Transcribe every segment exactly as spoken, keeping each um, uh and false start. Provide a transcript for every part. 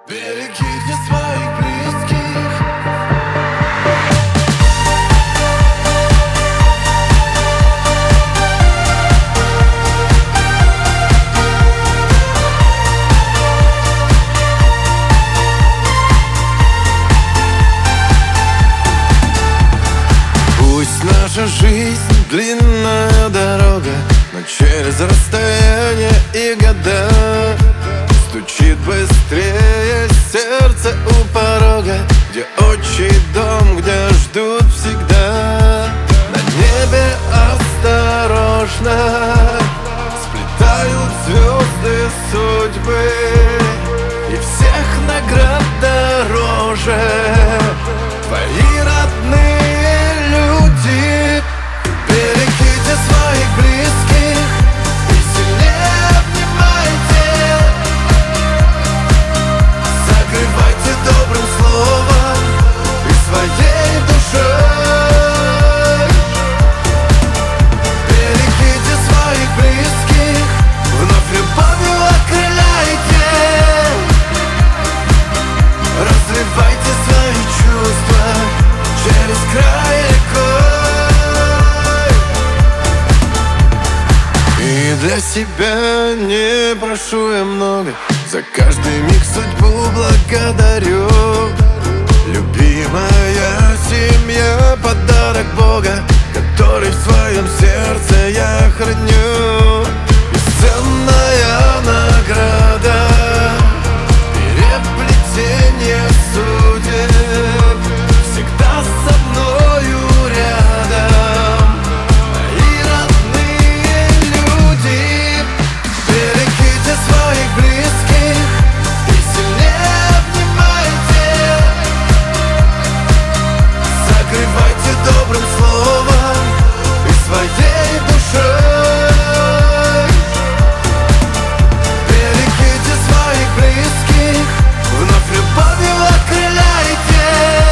Берегите своих близких. Пусть наша жизнь длинная дорога, но через расстояние и года стучит быстрее сердце у порога, где отчий дом, где ждут всегда. На небе осторожно сплетают звезды судьбы, и всех наград дороже твои родные люди. Берегите своих близких и сильнее обнимайте, согревайте добрым словом и своей душой. Берегите своих близких, вновь любовью окрыляйте, разливайте свои чувства через край рекой. И для себя не прошу я много, за каждый миг судьбу благодарю. Любимая семья — подарок Бога, который в своем сердце я храню. Бесценная награда, переплетение судеб, всегда со мною рядом мои родные люди. Берегите своих близких и сильнее обнимайте, согревайте добрым словом и своей душой. Берегите своих близких, вновь любовью окрыляйте,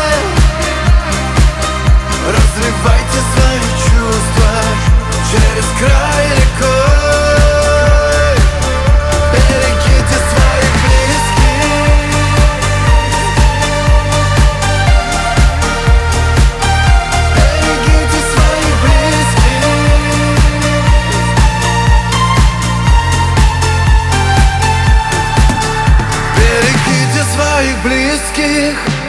разливайте свои чувства через край рекой. Берегите своих близких. Берегите своих близких. Берегите своих близких.